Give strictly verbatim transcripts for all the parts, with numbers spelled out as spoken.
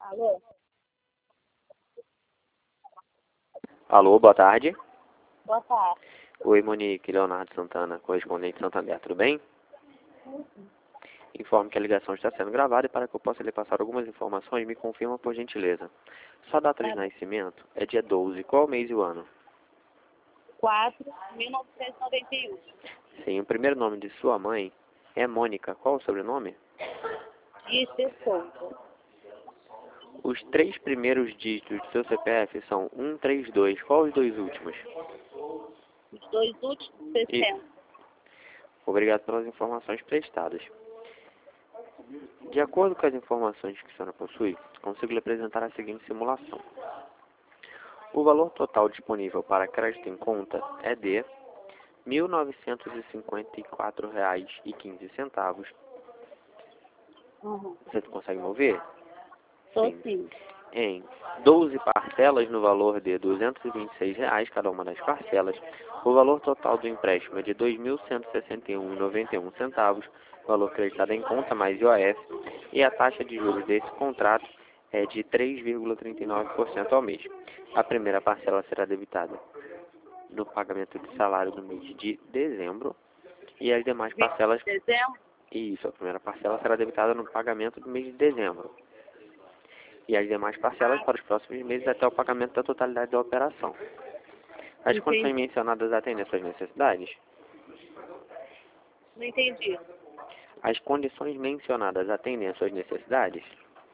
Alô? Alô, boa tarde. Boa tarde. Oi, Monique, Leonardo Santana, correspondente Santander, tudo bem? Informo que a ligação está sendo gravada e para que eu possa lhe passar algumas informações, me confirma por gentileza. Sua data de Tá. nascimento é dia doze, qual o mês e o ano? quatro, mil novecentos e noventa e um. Sim, o primeiro nome de sua mãe é Mônica, qual o sobrenome? Isso, Souza. Os três primeiros dígitos do seu C P F são um três dois, qual os dois últimos? Os dois últimos, sessenta. Obrigado pelas informações prestadas. De acordo com as informações que a senhora possui, consigo lhe apresentar a seguinte simulação. O valor total disponível para crédito em conta é de mil novecentos e cinquenta e quatro reais e quinze centavos. Uhum. Você consegue me ouvir? Tô Sim. sim. Em doze parcelas no valor de duzentos e vinte e seis reais cada uma das parcelas. O valor total do empréstimo é de dois mil cento e sessenta e um reais e noventa e um centavos, valor creditado em conta mais I O F, e a taxa de juros desse contrato é de três vírgula trinta e nove por cento ao mês. A primeira parcela será debitada no pagamento de salário do mês de dezembro e as demais parcelas... Dezembro? Isso, a primeira parcela será debitada no pagamento do mês de dezembro e as demais parcelas para os próximos meses até o pagamento da totalidade da operação. As Entendi. condições mencionadas atendem às suas necessidades? Não entendi. As condições mencionadas atendem às suas necessidades?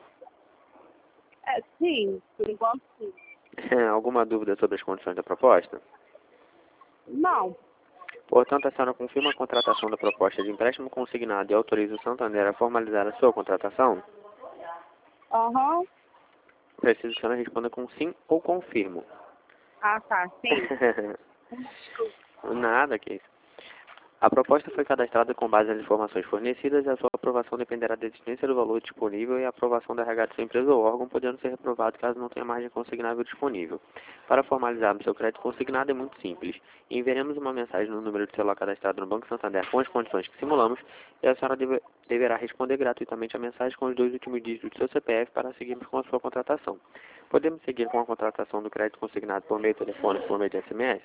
É, sim, por enquanto sim. Alguma dúvida sobre as condições da proposta? Não. Portanto, a senhora confirma a contratação da proposta de empréstimo consignado e autoriza o Santander a formalizar a sua contratação? Aham. Preciso que a senhora responda com sim ou confirmo. Ah, tá, sim. Nada, que isso. A proposta foi cadastrada com base nas informações fornecidas e a sua aprovação dependerá da existência do valor disponível e a aprovação da R H de sua empresa ou órgão, podendo ser reprovado caso não tenha margem consignável disponível. Para formalizarmos seu crédito consignado é muito simples. Enviaremos uma mensagem no número de celular cadastrado no Banco Santander com as condições que simulamos e a senhora deve, deverá responder gratuitamente a mensagem com os dois últimos dígitos do seu C P F para seguirmos com a sua contratação. Podemos seguir com a contratação do crédito consignado por meio telefônico por meio de S M S?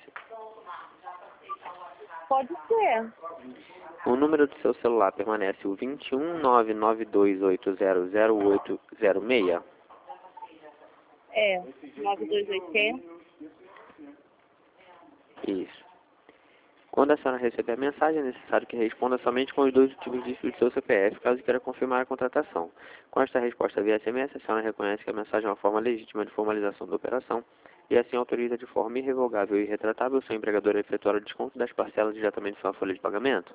Pode ser. O número do seu celular permanece o dois um nove nove dois oito zero zero oito zero seis? É, nove dois oito zero. Isso. Quando a senhora receber a mensagem, é necessário que responda somente com os dois últimos dígitos do seu C P F, caso queira confirmar a contratação. Com esta resposta via S M S, a senhora reconhece que a mensagem é uma forma legítima de formalização da operação e assim autoriza de forma irrevogável e irretratável o seu empregador a efetuar o desconto das parcelas diretamente em sua folha de pagamento?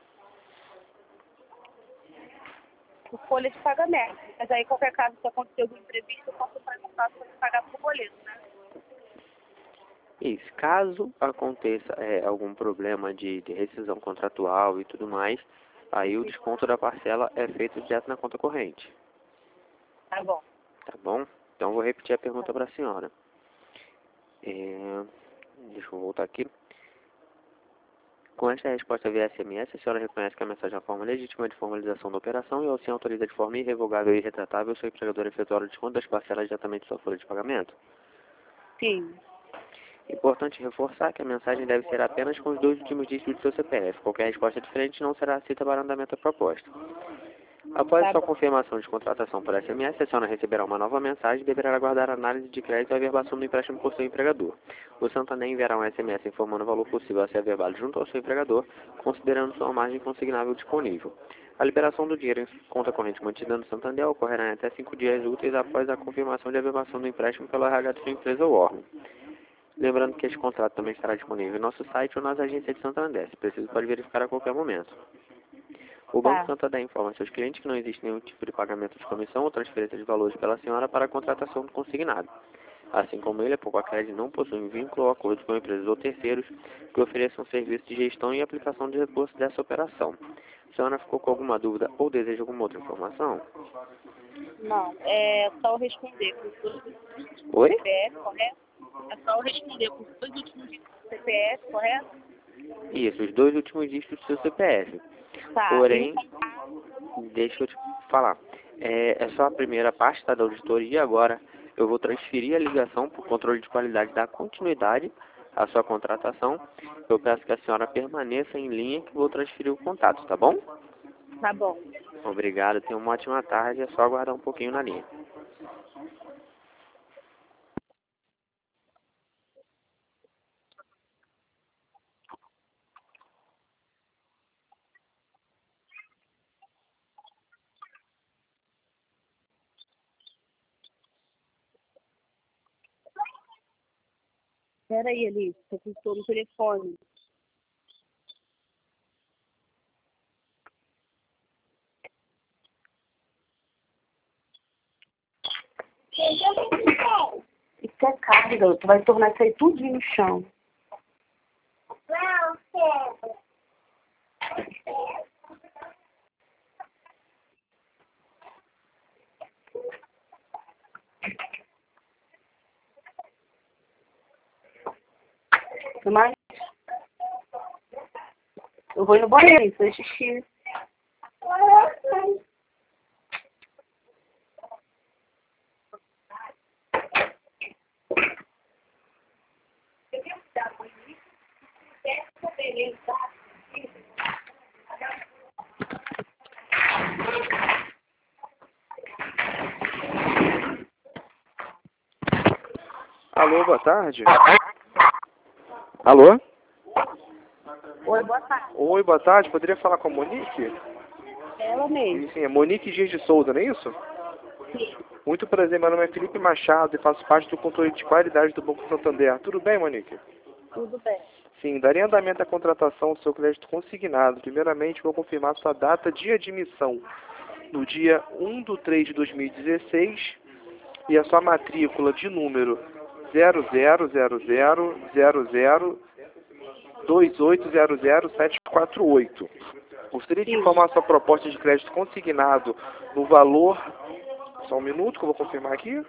Folha de pagamento. Mas aí, qualquer caso, se acontecer algum imprevisto, eu posso perguntar se você pagar por boleto, né? Isso. Caso aconteça é, algum problema de, de rescisão contratual e tudo mais, aí o desconto da parcela é feito direto na conta corrente. Tá bom. Tá bom? Então vou repetir a pergunta para a senhora. É, deixa eu voltar aqui. Com esta resposta via S M S, a senhora reconhece que a mensagem é uma forma legítima de formalização da operação e assim autoriza de forma irrevogável e irretratável o seu empregador a efetuar o desconto das parcelas diretamente de sua folha de pagamento? Sim. Importante reforçar que a mensagem deve ser apenas com os dois últimos dígitos do seu C P F. Qualquer resposta diferente não será aceita para o andamento da proposta. Após Tá sua bom. confirmação de contratação por S M S, a senhora receberá uma nova mensagem e deverá aguardar a análise de crédito e averbação do empréstimo por seu empregador. O Santander enviará um S M S informando o valor possível a ser averbado junto ao seu empregador, considerando sua margem consignável disponível. A liberação do dinheiro em conta corrente mantida no Santander ocorrerá em até cinco dias úteis após a confirmação de averbação do empréstimo pelo R H de sua empresa ou órgão. Lembrando que este contrato também estará disponível no nosso site ou nas agências de Santander. Se preciso, pode verificar a qualquer momento. O Banco Tá. Santander informa aos seus clientes que não existe nenhum tipo de pagamento de comissão ou transferência de valores pela senhora para a contratação do consignado. Assim como ele, a Poucacred não possui vínculo ou acordo com empresas ou terceiros que ofereçam serviço de gestão e aplicação de recursos dessa operação. A senhora ficou com alguma dúvida ou deseja alguma outra informação? Não, é só eu responder com os dois últimos Oi? C P F, correto? É só eu responder com os dois últimos C P F, correto? Isso, os dois últimos dígitos do seu C P F. Tá. Porém, E no deixa eu te falar. É, é só a primeira parte, tá, da auditoria. Agora eu vou transferir a ligação para o controle de qualidade da continuidade à sua contratação. Eu peço que a senhora permaneça em linha que vou transferir o contato, tá bom? Tá bom. Obrigado, tenha uma ótima tarde. É só aguardar um pouquinho na linha. Espera aí, Alice, eu estou no telefone. Isso é carga, tu vai tornar isso aí tudinho no chão. Mas eu vou ir no banheiro, fazer xixi. Alô, boa tarde. Alô? Oi, boa tarde. Oi, boa tarde. Poderia falar com a Monique? Ela mesmo. Sim, é Monique Dias de Souza, não é isso? Muito prazer, meu nome é Felipe Machado e faço parte do controle de qualidade do Banco Santander. Tudo bem, Monique? Tudo bem. Sim, daria andamento à contratação do seu crédito consignado. Primeiramente, vou confirmar sua data de admissão no dia um de três de dois mil e dezesseis e a sua matrícula de número zero zero zero zero zero zero dois oito zero zero sete quatro oito. Gostaria de informar sua proposta de crédito consignado no valor... Só um minuto que eu vou confirmar aqui.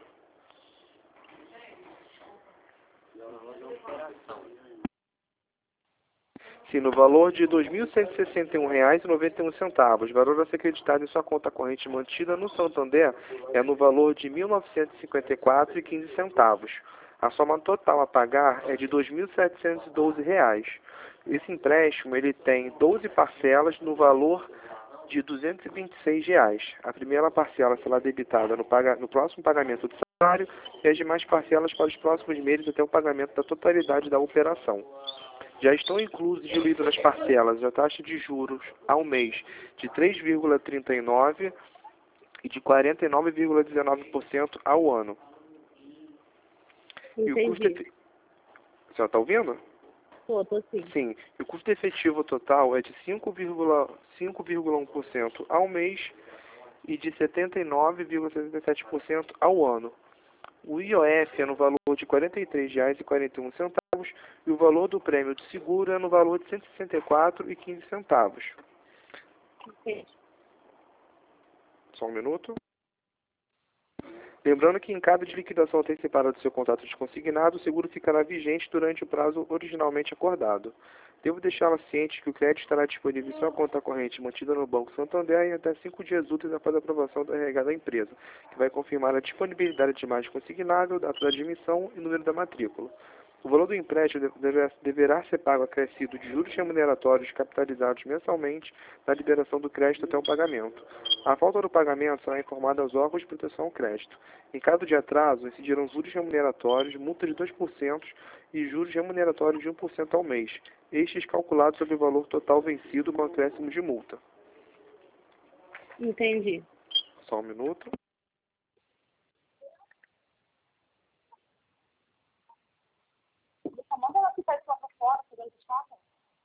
Sim, no valor de dois mil cento e sessenta e um reais e noventa e um centavos. O valor a ser acreditado em sua conta corrente mantida no Santander é no valor de mil novecentos e cinquenta e quatro reais e quinze centavos. A soma total a pagar é de dois mil setecentos e doze reais. Esse empréstimo ele tem doze parcelas no valor de duzentos e vinte e seis reais. A primeira parcela será debitada no, paga, no próximo pagamento do salário e as demais parcelas para os próximos meses até o pagamento da totalidade da operação. Já estão inclusos e diluídos nas parcelas a taxa de juros ao mês de três vírgula trinta e nove por cento e de quarenta e nove vírgula dezenove por cento ao ano. Entendi. E o custo efe... A senhora está ouvindo? Tô, tô sim. Sim. E o custo efetivo total é de cinco vírgula um por cento ao mês e de setenta e nove vírgula setenta e sete por cento ao ano. O I O F é no valor de quarenta e três reais e quarenta e um centavos e o valor do prêmio de seguro é no valor de cento e sessenta e quatro reais e quinze centavos. Entendi. Só um minuto. Lembrando que em caso de liquidação antecipada do seu contrato de consignado, o seguro ficará vigente durante o prazo originalmente acordado. Devo deixá-la ciente que o crédito estará disponível em sua conta corrente mantida no Banco Santander em até cinco dias úteis após a aprovação do R H da empresa, que vai confirmar a disponibilidade de imagem consignável, data da admissão e número da matrícula. O valor do empréstimo deverá, deverá ser pago acrescido de juros remuneratórios capitalizados mensalmente na liberação do crédito até o pagamento. A falta do pagamento será informada aos órgãos de proteção ao crédito. Em caso de atraso, incidirão juros remuneratórios, multa de dois por cento e juros remuneratórios de um por cento ao mês, estes calculados sobre o valor total vencido com acréscimo de multa. Entendi. Só um minuto. Manda ela ficar de foto fora, pegando chapa.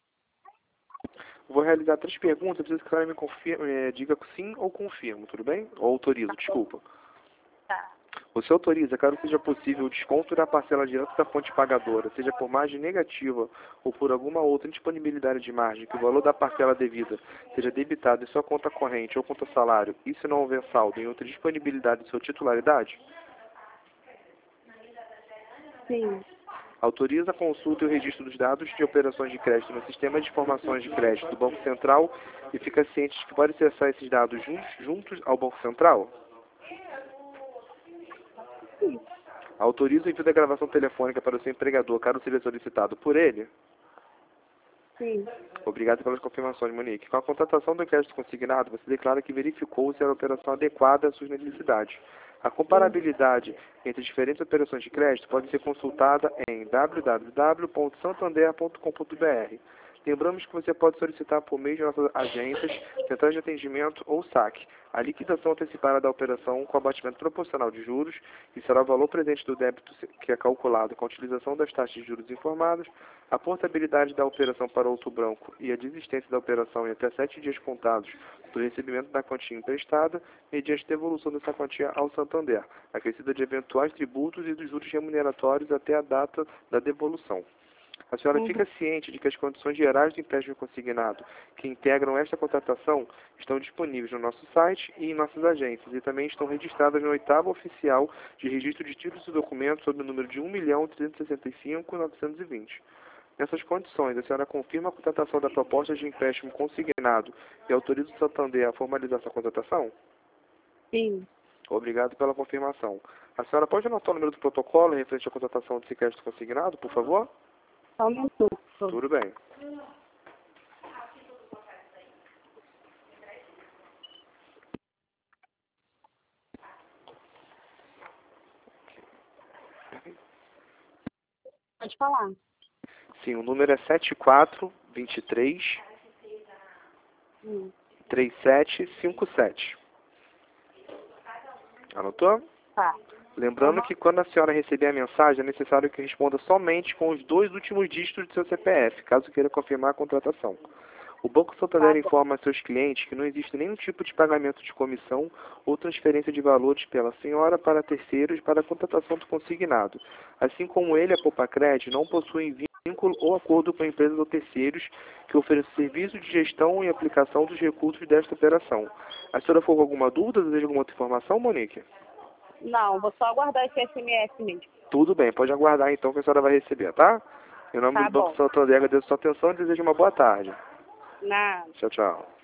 Vou realizar três perguntas, eu preciso que a senhora me confirme, eh, diga sim ou confirmo, tudo bem? Ou autorizo, desculpa. Tá. Você autoriza, caso seja possível, o desconto da parcela direta da fonte pagadora, seja por margem negativa ou por alguma outra indisponibilidade de margem, que o valor da parcela devida seja debitado em sua conta corrente ou conta salário, e se não houver saldo em outra disponibilidade de sua titularidade? Sim. Autoriza a consulta e o registro dos dados de operações de crédito no sistema de informações de crédito do Banco Central e fica ciente de que pode acessar esses dados juntos, juntos ao Banco Central? Sim. Autoriza o envio da gravação telefônica para o seu empregador, caso seja solicitado por ele? Sim. Obrigado pelas confirmações, Monique. Com a contratação do crédito consignado, você declara que verificou se era a operação adequada às suas necessidades. A comparabilidade entre diferentes operações de crédito pode ser consultada em w w w ponto santander ponto com ponto b r. Lembramos que você pode solicitar por meio de nossas agências, centrais de atendimento ou saque a liquidação antecipada da operação com abatimento proporcional de juros, que será o valor presente do débito que é calculado com a utilização das taxas de juros informadas, a portabilidade da operação para outro banco e a desistência da operação em até sete dias contados do recebimento da quantia emprestada, mediante devolução dessa quantia ao Santander, acrescida de eventuais tributos e dos juros remuneratórios até a data da devolução. A senhora Uhum. fica ciente de que as condições gerais do empréstimo consignado que integram esta contratação estão disponíveis no nosso site e em nossas agências e também estão registradas no oitavo oficial de registro de títulos e documentos sob o número de um milhão trezentos e sessenta e cinco mil novecentos e vinte. Nessas condições, a senhora confirma a contratação da proposta de empréstimo consignado e autoriza o Santander a formalizar essa contratação? Sim. Obrigado pela confirmação. A senhora pode anotar o número do protocolo referente à contratação desse crédito consignado, por favor? Só um minuto. Tudo bem. Pode falar. Sim, o número é sete quatro dois três, Hum. três sete cinco sete. Anotou? Tá. Lembrando que quando a senhora receber a mensagem, é necessário que responda somente com os dois últimos dígitos do seu C P F, caso queira confirmar a contratação. O Banco Santander Tá. informa a seus clientes que não existe nenhum tipo de pagamento de comissão ou transferência de valores pela senhora para terceiros para a contratação do consignado. Assim como ele, a Poupa-Cred, não possuem vínculo ou acordo com empresas ou terceiros que ofereçam serviço de gestão e aplicação dos recursos desta operação. A senhora ficou com alguma dúvida? Deseja alguma outra informação, Monique? Não, vou só aguardar esse S M S mesmo. Tudo bem, pode aguardar então que a senhora vai receber, tá? Em nome Tá do Banco bom. Santander, agradeço a sua atenção e desejo uma boa tarde. Nada. Tchau, tchau.